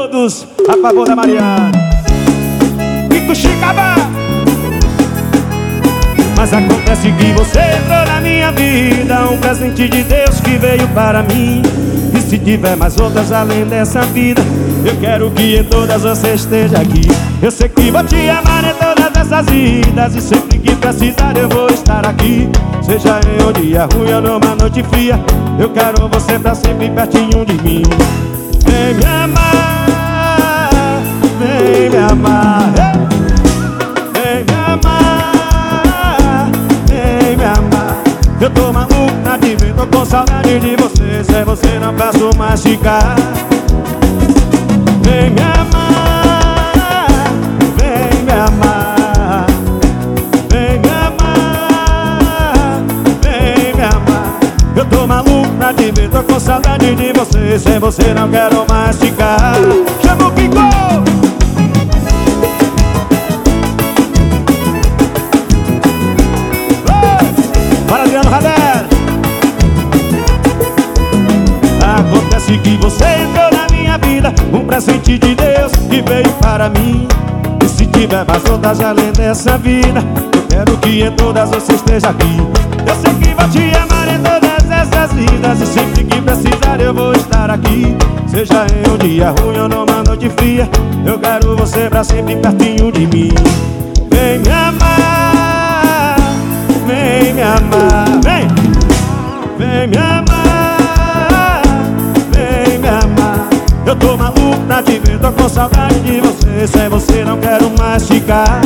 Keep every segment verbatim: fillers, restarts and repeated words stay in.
todos a favor da Mariana. Kiko Chicaba. Mas acontece que você entrou na minha vida, um presente de Deus que veio para mim. E se tiver mais outras além dessa vida, eu quero que em todas você esteja aqui. Eu sei que vou te amar em todas essas vidas, e sempre que precisar eu vou estar aqui. Seja em um dia ruim ou numa noite fria, eu quero você pra sempre pertinho de mim. Vem me amar, vem me amar, vem me amar, vem me amar. Eu tô maluco pra te ver, tô com saudade de você. Sem você não posso mais ficar. Vem me amar, vem me amar, vem me amar, vem me amar. Eu tô maluco pra te ver, tô com saudade de você. Sem você não quero mais ficar. Chama o Kiko! Para Adriano Rader. Acontece que você entrou na minha vida, um presente de Deus que veio para mim. E se tiver mais outras além dessa vida, eu quero que em todas você esteja aqui. Eu sei que vou te amar em todas essas vidas, e sempre que precisar eu vou estar aqui. Seja em um dia ruim ou numa noite fria, eu quero você pra sempre pertinho de mim. Vem me amar, vem me amar, vem, vem me amar, vem me amar. Eu tô maluco pra te ver, tô com saudade de você. Sem você não quero mais ficar.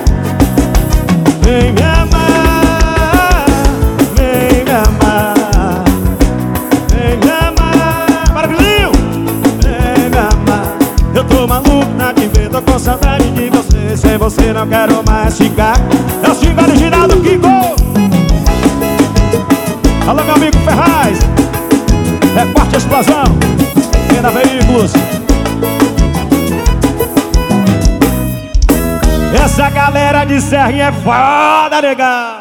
Vem me amar, vem me amar, vem me amar. Maravilhinho! Vem me amar. Eu tô maluco pra te ver, tô com saudade de você. Sem você não quero mais ficar. É o Chico original do Kiko. Alô, meu amigo Ferraz. Reparte a explosão. Venda Veículos. Essa galera de Serrinha é foda, negão.